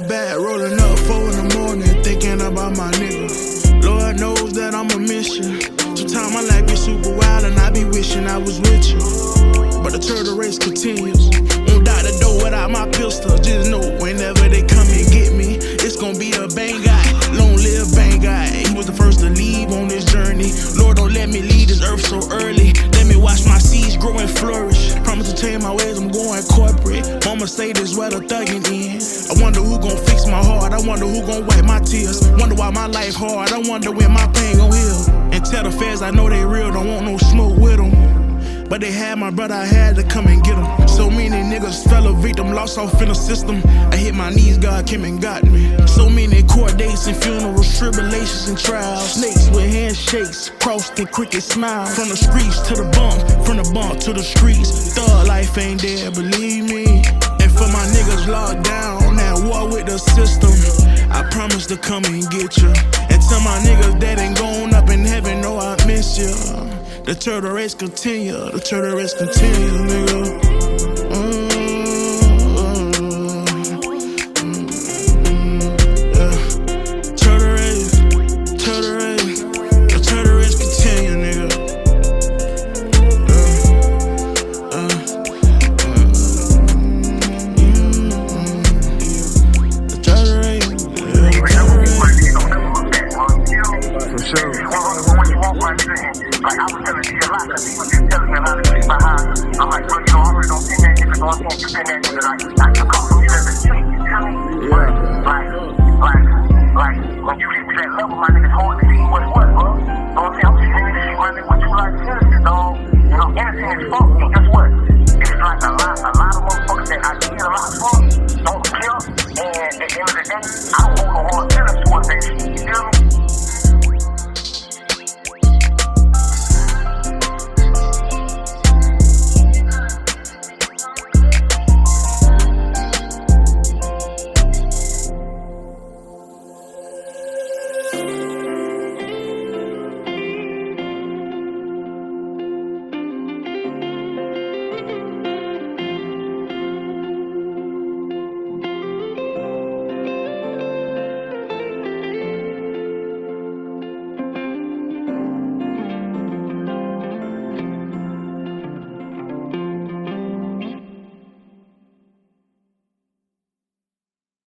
it back, rolling up 4 in the morning, thinking about my nigga. Lord knows that I'm a mission. Sometimes my life be super wild and I be wishing I was with you. But the turtle race continues. Won't die the door without my pistol. Just know whenever they come and get me, it's gonna be a bang guy. Long live bang guy. He was the first to leave on this journey. Lord, don't let me leave this earth so early. Let me watch my seeds grow and flourish. Promise to change my ways, I'm going corporate. Mama say this where the thuggin' in. I wonder who gon' fix my heart. I wonder who gon' wipe my tears. Wonder why my life hard. I wonder when my pain gon' heal. And tell the feds I know they real, don't want no smoke with them. But they had my brother, I had to come and get him. So many niggas fell a victim, lost off in the system. I hit my knees, God came and got me. So many court dates and funerals, tribulations and trials. Snakes with handshakes, crossed and cricket smiles. From the streets to the bump, from the bump to the streets. Thug life ain't there, believe me. And for my niggas locked down, at war with the system, I promise to come and get you. And tell my niggas that ain't going up in heaven, know I miss you. The turtle race continue, the turtle race continue, nigga. Turtle race, the turtle race continue, nigga. The turtle race, for sure. Like, I was telling you a lot, cause he was just telling me a lot of shit about how I'm like, bro, you know, I already don't see that nigga, so I can't defend that nigga. Like you come from me as a street, you feel me? But, like, when you get to that level, my nigga's hard to see what's what, bro. You know what I'm saying? I'm just saying this shit, my nigga, what you like, innocent, dog. You know, innocent as fuck.